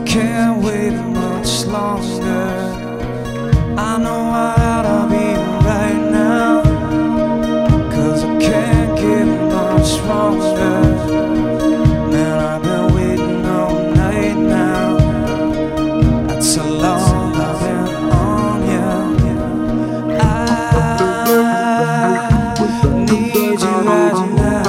can't wait much longer. I know I oughta be right now, 'cause I can't get much stronger. Man, I've been waiting all night now. That's how long I've been on you. I need you right now.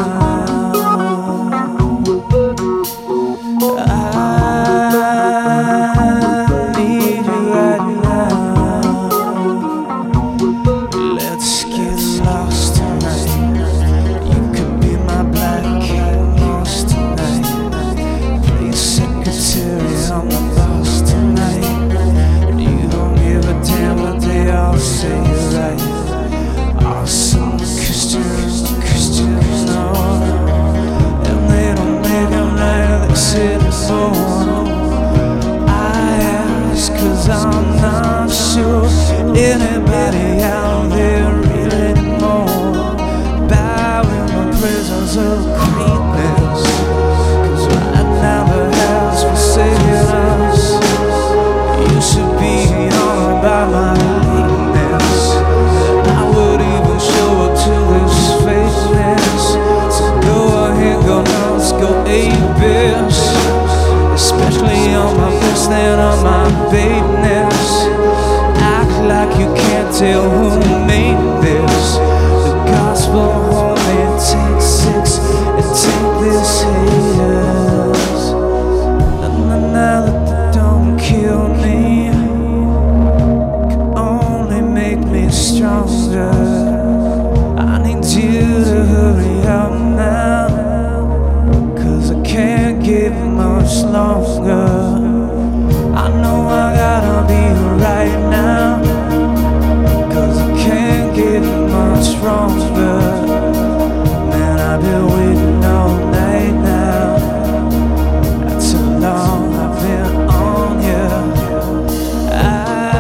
I'm not sure anybody out there really know about the presence of greatness, 'cause I never has forsaken us. You should be all about my weakness. I would even show up to this fakeness. So go ahead, go nuts, go ape-ish, especially on my best and on my babeness. Act like you can't tell who made this. The gospel only takes 6 and take this haters. Now that they don't kill me, can only make me stronger. I need you to hurry up now, 'cause I can't get much longer. I know I gotta be right now, 'cause I can't get much stronger. Man, I've been waiting all night now. That's how long I've been on you. I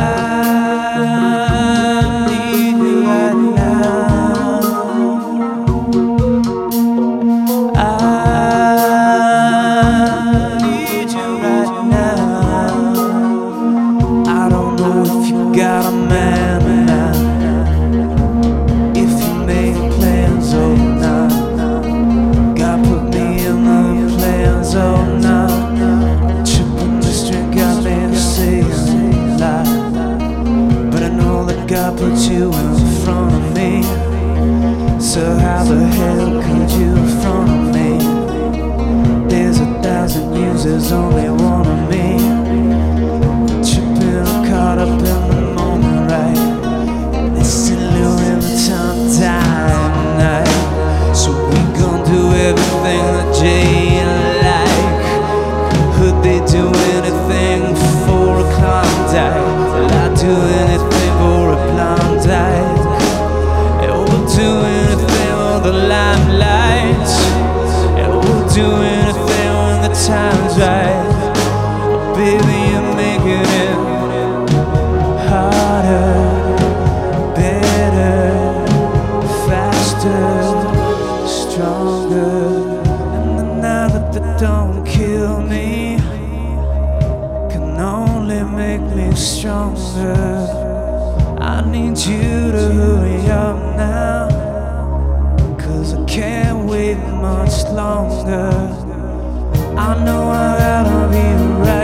need you right now. Got a man now, if you make plans, oh nah. God put me in the plans, oh nah. Tripping this drink got me to say a lie, but I know that God put you in front of me. So how the hell could you in front of me? There's 1,000 years, there's only one of me. Tripping, I'm caught up in the moment, right? This is living time night. So we gon' do everything that Jay like. Could they do anything for a Klondike? Will I do anything for a Klondike? And we'll do anything for the limelight. And we'll do anything when the time's right. Baby, you're making it harder, better, faster, stronger. And now that they don't kill me, can only make me stronger. I need you to hurry up now, 'cause I can't wait much longer. I know I gotta be right